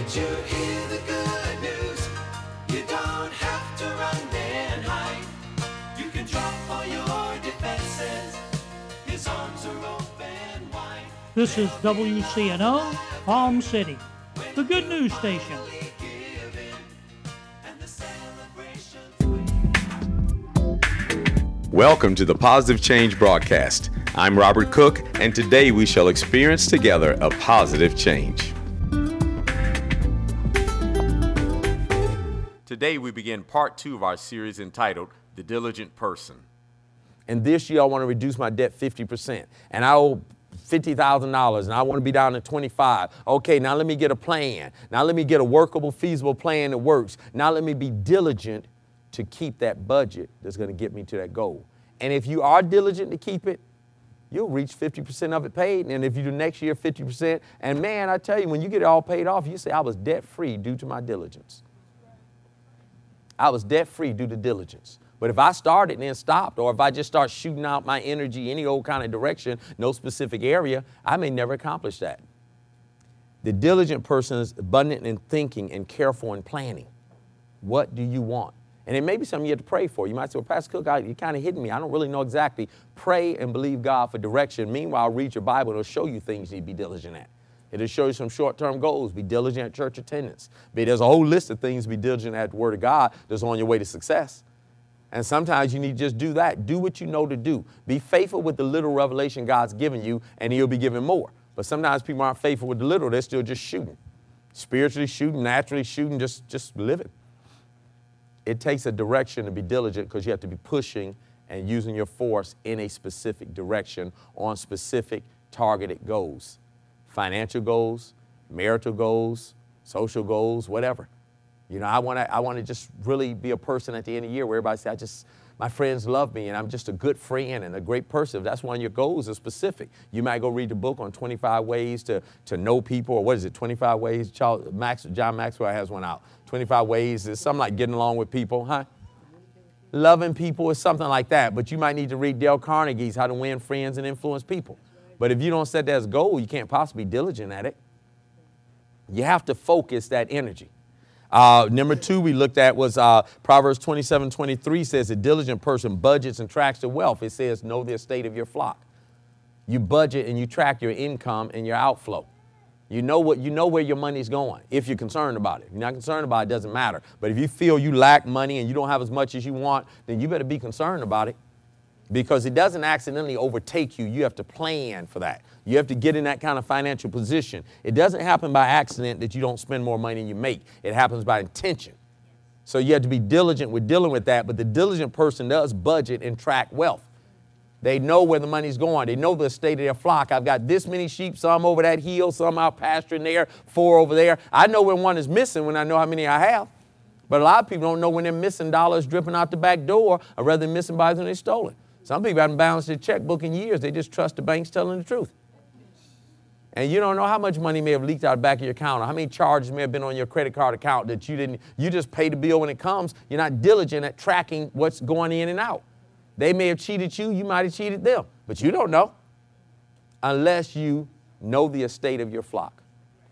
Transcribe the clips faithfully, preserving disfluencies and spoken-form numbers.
Did you hear the good news? You don't have to run and hide. You can drop all your defenses. His arms are open wide. This is W C N O, Palm City, the good news station. Welcome to the Positive Change broadcast. I'm Robert Cook, and today we shall experience together a positive change. Today we begin part two of our series entitled The Diligent Person. And this year I want to reduce my debt fifty percent. And I owe fifty thousand dollars and I want to be down to twenty-five. Okay, now let me get a plan. Now let me get a workable, feasible plan that works. Now let me be diligent to keep that budget that's going to get me to that goal. And if you are diligent to keep it, you'll reach fifty percent of it paid. And if you do next year, fifty percent. And man, I tell you, when you get it all paid off, you say, I was debt-free due to my diligence. I was debt-free due to diligence. But if I started and then stopped, or if I just start shooting out my energy any old kind of direction, no specific area, I may never accomplish that. The diligent person is abundant in thinking and careful in planning. What do you want? And it may be something you have to pray for. You might say, well, Pastor Cook, I, you're kind of hitting me. I don't really know exactly. Pray and believe God for direction. Meanwhile, read your Bible. It'll show you things you need to be diligent at. It'll show you some short-term goals. Be diligent at church attendance. But there's a whole list of things to be diligent at the Word of God that's on your way to success. And sometimes you need to just do that. Do what you know to do. Be faithful with the little revelation God's given you, and He'll be giving more. But sometimes people aren't faithful with the little. They're still just shooting. Spiritually shooting, naturally shooting, just, just living. It takes a direction to be diligent because you have to be pushing and using your force in a specific direction on specific targeted goals. Financial goals, marital goals, social goals, whatever. You know, I want to I want to just really be a person at the end of the year where everybody says, I just, my friends love me and I'm just a good friend and a great person. If that's one of your goals, is specific. You might go read the book on twenty-five ways to, to know people, or what is it, twenty-five ways? Charles, Max, John Maxwell has one out. twenty-five ways is something like getting along with people, huh? Loving people is something like that. But you might need to read Dale Carnegie's How to Win Friends and Influence People. But if you don't set that as a goal, you can't possibly be diligent at it. You have to focus that energy. Uh, number two we looked at was uh, Proverbs twenty-seven twenty-three says a diligent person budgets and tracks their wealth. It says know the estate of your flock. You budget and you track your income and your outflow. You know what you know where your money's going if you're concerned about it. If you're not concerned about it, it doesn't matter. But if you feel you lack money and you don't have as much as you want, then you better be concerned about it. Because it doesn't accidentally overtake you. You have to plan for that. You have to get in that kind of financial position. It doesn't happen by accident that you don't spend more money than you make. It happens by intention. So you have to be diligent with dealing with that. But the diligent person does budget and track wealth. They know where the money's going. They know the state of their flock. I've got this many sheep, some over that hill, some out pasturing there, four over there. I know when one is missing when I know how many I have. But a lot of people don't know when they're missing dollars dripping out the back door, or rather than missing by when they're stolen. Some people haven't balanced their checkbook in years. They just trust the banks telling the truth. And you don't know how much money may have leaked out the back of your account, or how many charges may have been on your credit card account that you didn't, you just pay the bill when it comes. You're not diligent at tracking what's going in and out. They may have cheated you. You might have cheated them. But you don't know unless you know the estate of your flock.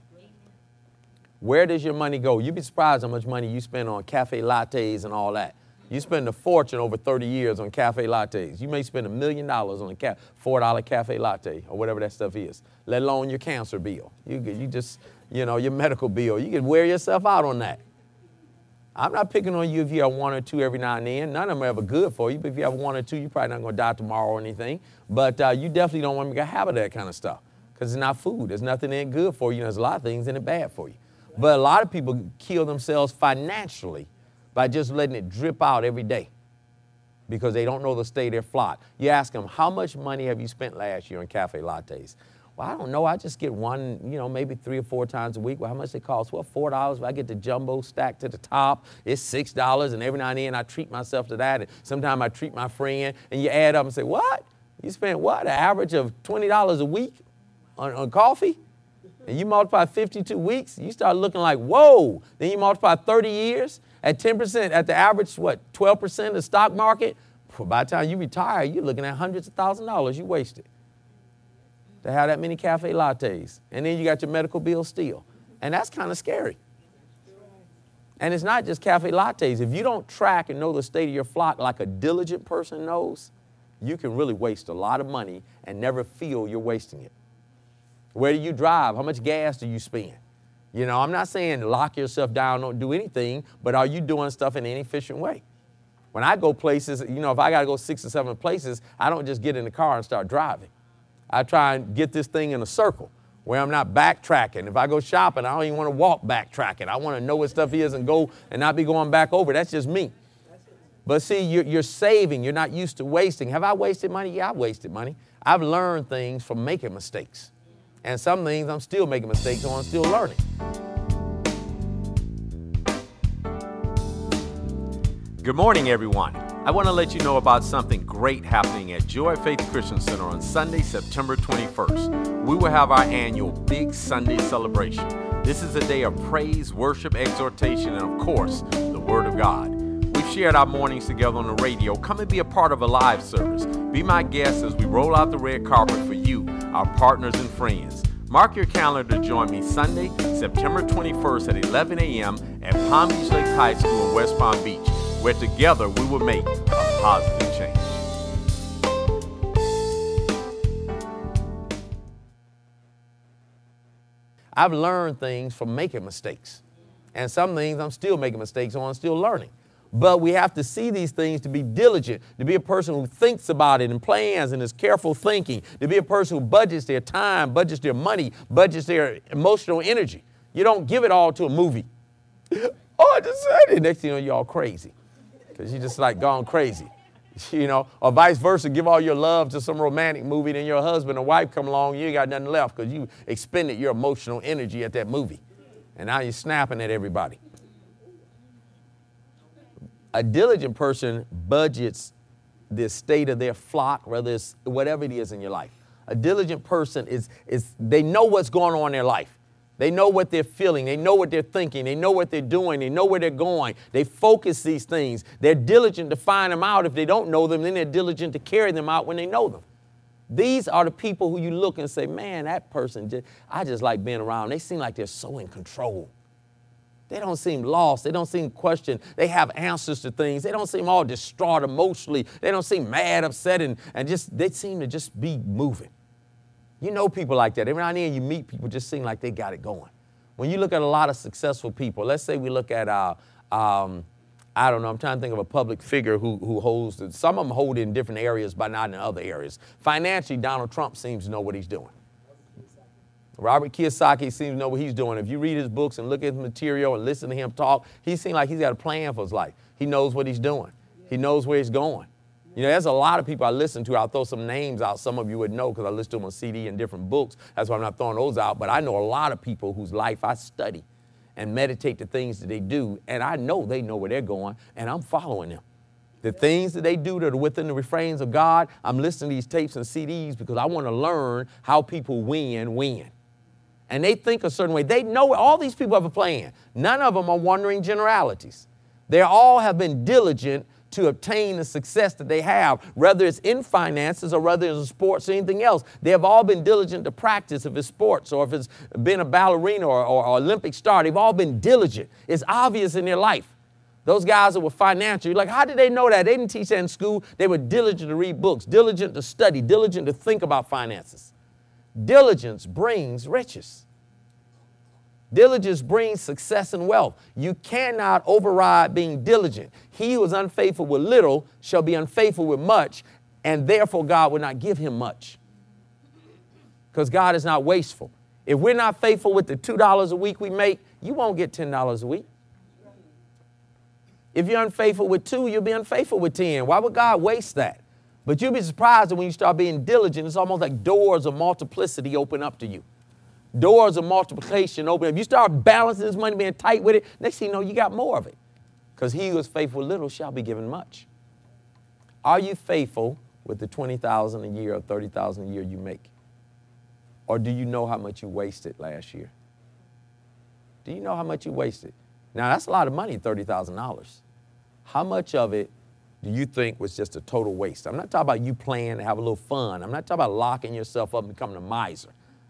Where does your money go? You'd be surprised how much money you spend on cafe lattes and all that. You spend a fortune over thirty years on cafe lattes. You may spend a million dollars on a ca- four dollar cafe latte or whatever that stuff is, let alone your cancer bill. You, you just, you know, your medical bill. You could wear yourself out on that. I'm not picking on you if you have one or two every now and then. None of them are ever good for you, but if you have one or two, you're probably not going to die tomorrow or anything. But uh, you definitely don't want to have that kind of stuff because it's not food. There's nothing in it good for you. And there's a lot of things in it bad for you. But a lot of people kill themselves financially by just letting it drip out every day because they don't know the state of their flock. You ask them, how much money have you spent last year on cafe lattes? Well, I don't know. I just get one, you know, maybe three or four times a week. Well, how much they cost? Well, four dollars. If I get the jumbo stacked to the top, it's six dollars. And every now and then I treat myself to that. And sometimes I treat my friend. And you add up and say, what? You spent what? An average of twenty dollars a week on, on coffee? And you multiply fifty-two weeks, you start looking like, whoa. Then you multiply thirty years at ten percent, at the average, what, twelve percent of the stock market? By the time you retire, you're looking at hundreds of thousands of dollars you wasted to have that many cafe lattes. And then you got your medical bill still. And that's kind of scary. And it's not just cafe lattes. If you don't track and know the state of your flock like a diligent person knows, you can really waste a lot of money and never feel you're wasting it. Where do you drive? How much gas do you spend? You know, I'm not saying lock yourself down, don't do anything, but are you doing stuff in an efficient way? When I go places, you know, if I got to go six or seven places, I don't just get in the car and start driving. I try and get this thing in a circle where I'm not backtracking. If I go shopping, I don't even want to walk backtracking. I want to know what stuff is and go and not be going back over. That's just me. But see, you're, you're saving. You're not used to wasting. Have I wasted money? Yeah, I've wasted money. I've learned things from making mistakes. And some things I'm still making mistakes on, I'm still learning. Good morning, everyone. I want to let you know about something great happening at Joy Faith Christian Center on Sunday, September twenty-first. We will have our annual Big Sunday celebration. This is a day of praise, worship, exhortation, and of course, the Word of God. We've shared our mornings together on the radio. Come and be a part of a live service. Be my guest as we roll out the red carpet for you, our partners and friends. Mark your calendar to join me Sunday, September twenty-first at eleven a.m. at Palm Beach Lakes High School in West Palm Beach, where together we will make a positive change. I've learned things from making mistakes. And some things I'm still making mistakes on, still learning. But we have to see these things to be diligent, to be a person who thinks about it and plans and is careful thinking, to be a person who budgets their time, budgets their money, budgets their emotional energy. You don't give it all to a movie. Oh, I just said it. Next thing you know, you're all crazy because you just like gone crazy. You know, or vice versa, give all your love to some romantic movie, then your husband or wife come along, you ain't got nothing left because you expended your emotional energy at that movie. And now you're snapping at everybody. A diligent person budgets the state of their flock, whether it's whatever it is in your life. A diligent person is, is they know what's going on in their life. They know what they're feeling. They know what they're thinking. They know what they're doing. They know where they're going. They focus these things. They're diligent to find them out. If they don't know them, then they're diligent to carry them out when they know them. These are the people who you look and say, man, that person, just, I just like being around. They seem like they're so in control. They don't seem lost. They don't seem questioned. They have answers to things. They don't seem all distraught emotionally. They don't seem mad, upset, and, and just they seem to just be moving. You know people like that. Every now and then you meet people just seem like they got it going. When you look at a lot of successful people, let's say we look at, uh, um, I don't know, I'm trying to think of a public figure who, who holds, some of them hold it in different areas, but not in other areas. Financially, Donald Trump seems to know what he's doing. Robert Kiyosaki seems to know what he's doing. If you read his books and look at his material and listen to him talk, he seems like he's got a plan for his life. He knows what he's doing. He knows where he's going. You know, there's a lot of people I listen to. I'll throw some names out. Some of you would know because I listen to them on C D and different books. That's why I'm not throwing those out. But I know a lot of people whose life I study and meditate the things that they do. And I know they know where they're going, and I'm following them. The things that they do that are within the refrains of God, I'm listening to these tapes and C Ds because I want to learn how people win, win. And they think a certain way. They know all these people have a plan. None of them are wandering generalities. They all have been diligent to obtain the success that they have, whether it's in finances or whether it's in sports or anything else. They have all been diligent to practice, if it's sports or if it's been a ballerina or, or, or Olympic star. They've all been diligent. It's obvious in their life. Those guys that were financial, you're like, how did they know that? They didn't teach that in school. They were diligent to read books, diligent to study, diligent to think about finances. Diligence brings riches. Diligence brings success and wealth. You cannot override being diligent. He who is unfaithful with little shall be unfaithful with much, and therefore God will not give him much. Because God is not wasteful. If we're not faithful with the two dollars a week we make, you won't get ten dollars a week. If you're unfaithful with two, you'll be unfaithful with ten. Why would God waste that? But you'll be surprised that when you start being diligent, it's almost like doors of multiplicity open up to you. Doors of multiplication open up. You start balancing this money, being tight with it, next thing you know, you got more of it. Because he who is faithful with little shall be given much. Are you faithful with the twenty thousand dollars a year or thirty thousand dollars a year you make? Or do you know how much you wasted last year? Do you know how much you wasted? Now, that's a lot of money, thirty thousand dollars. How much of it do you think was just a total waste? I'm not talking about you playing to have a little fun. I'm not talking about locking yourself up and becoming a miser.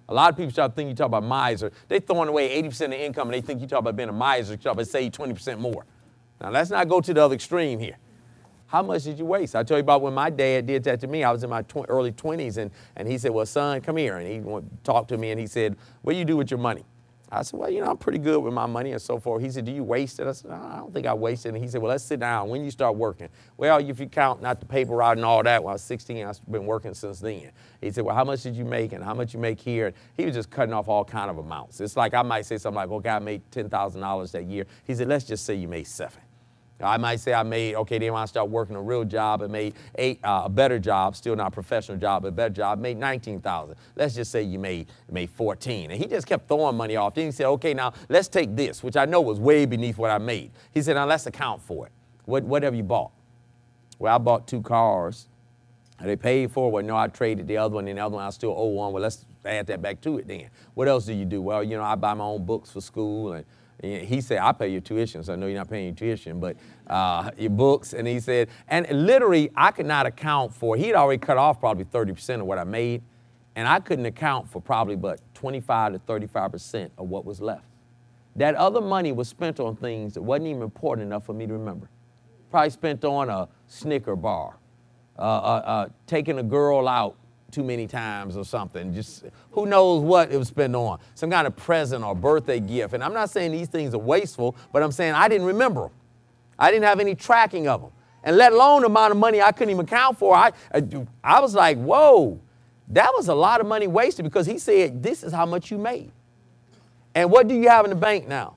A lot of people start thinking you talk about miser. They're throwing away eighty percent of income, and they think you talk about being a miser. You talk about save twenty percent more. Now, let's not go to the other extreme here. How much did you waste? I tell you about when my dad did that to me. I was in my tw- early twenties, and, and he said, well, son, come here. And he talked to me, and he said, what do you do with your money? I said, well, you know, I'm pretty good with my money and so forth. He said, do you waste it? I said, I don't think I wasted it. And he said, well, let's sit down. When you start working? Well, if you count not the paper route and all that, when I was sixteen, I've been working since then. He said, well, how much did you make and how much you make here? And he was just cutting off all kind of amounts. It's like I might say something like, okay, I made ten thousand dollars that year. He said, let's just say you made seven. I might say I made, okay, then when I started working a real job, I made eight, uh, a better job, still not a professional job, but a better job, made nineteen thousand. Let's just say you made, made fourteen. And he just kept throwing money off. Then he said, okay, now let's take this, which I know was way beneath what I made. He said, now let's account for it. What, what have you bought? Well, I bought two cars. They paid for it. Well, no, I traded the other one, and the other one I still owe one. Well, let's add that back to it then. What else do you do? Well, you know, I buy my own books for school, and he said, I pay your tuition, so I know you're not paying your tuition, but uh, your books. And he said, and literally, I could not account for, he'd already cut off probably thirty percent of what I made, and I couldn't account for probably but twenty-five to thirty-five percent of what was left. That other money was spent on things that wasn't even important enough for me to remember. Probably spent on a Snicker bar, uh, uh, uh, taking a girl out too many times or something. Just who knows what it was spent on. Some kind of present or birthday gift. And I'm not saying these things are wasteful, but I'm saying I didn't remember them. I didn't have any tracking of them. And let alone the amount of money I couldn't even account for. I, I, I was like, whoa, that was a lot of money wasted, because he said, this is how much you made. And what do you have in the bank now?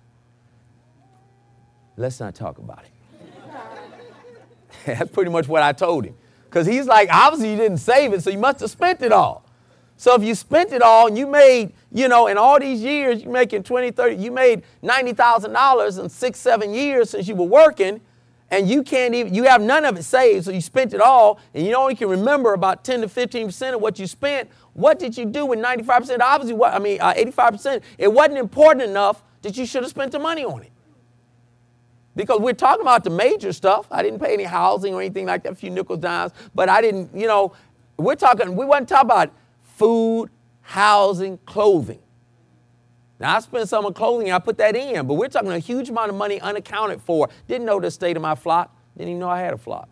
Let's not talk about it. That's pretty much what I told him. Because he's like, obviously you didn't save it, so you must have spent it all. So if you spent it all and you made, you know, in all these years, you're making twenty, thirty, you made ninety thousand dollars in six, seven years since you were working, and you can't even, you have none of it saved, so you spent it all, and you only can remember about ten to fifteen percent of what you spent. What did you do with ninety-five percent? Obviously, what, I mean, uh, eighty-five percent, it wasn't important enough that you should have spent the money on it. Because we're talking about the major stuff. I didn't pay any housing or anything like that, a few nickels, dimes, but I didn't, you know, we're talking, we wasn't talking about food, housing, clothing. Now, I spent some on clothing, I put that in, but we're talking a huge amount of money unaccounted for. Didn't know the state of my flock. Didn't even know I had a flock.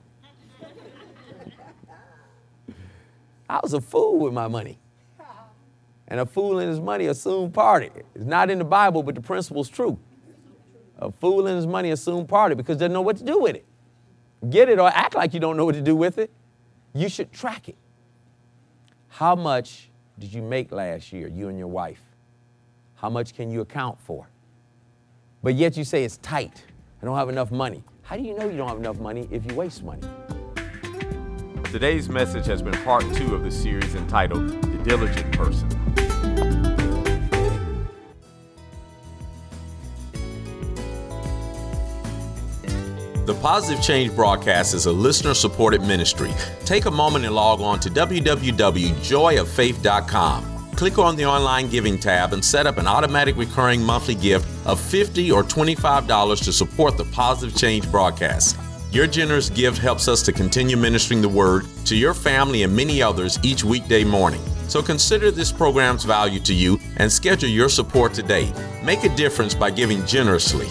I was a fool with my money. And a fool and his money are soon parted. It's not in the Bible, but the principle's true. A fool and his money are soon parted because they don't know what to do with it. Get it or act like you don't know what to do with it. You should track it. How much did you make last year, you and your wife? How much can you account for? But yet you say it's tight. I don't have enough money. How do you know you don't have enough money if you waste money? Today's message has been part two of the series entitled The Diligent Person. The Positive Change Broadcast is a listener-supported ministry. Take a moment and log on to w w w dot joy of faith dot com. Click on the online giving tab and set up an automatic recurring monthly gift of fifty dollars or twenty-five dollars to support the Positive Change Broadcast. Your generous gift helps us to continue ministering the word to your family and many others each weekday morning. So consider this program's value to you and schedule your support today. Make a difference by giving generously.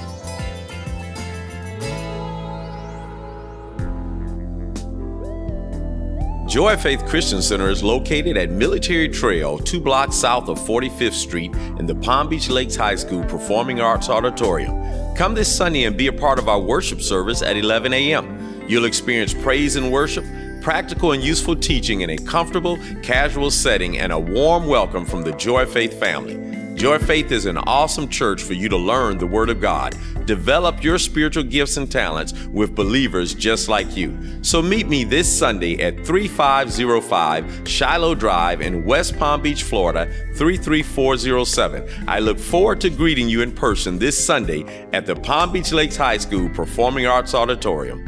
Joy of Faith Christian Center is located at Military Trail, two blocks south of forty-fifth Street in the Palm Beach Lakes High School Performing Arts Auditorium. Come this Sunday and be a part of our worship service at eleven a m You'll experience praise and worship, practical and useful teaching in a comfortable, casual setting, and a warm welcome from the Joy of Faith family. Joy of Faith is an awesome church for you to learn the Word of God, develop your spiritual gifts and talents with believers just like you. So meet me this Sunday at thirty-five oh five Shiloh Drive in West Palm Beach, Florida, three three four oh seven. I look forward to greeting you in person this Sunday at the Palm Beach Lakes High School Performing Arts Auditorium.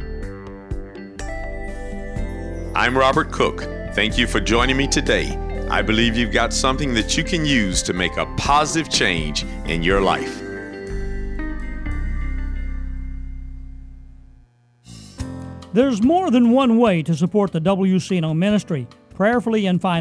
I'm Robert Cook. Thank you for joining me today. I believe you've got something that you can use to make a positive change in your life. There's more than one way to support the W C N O ministry, prayerfully and financially.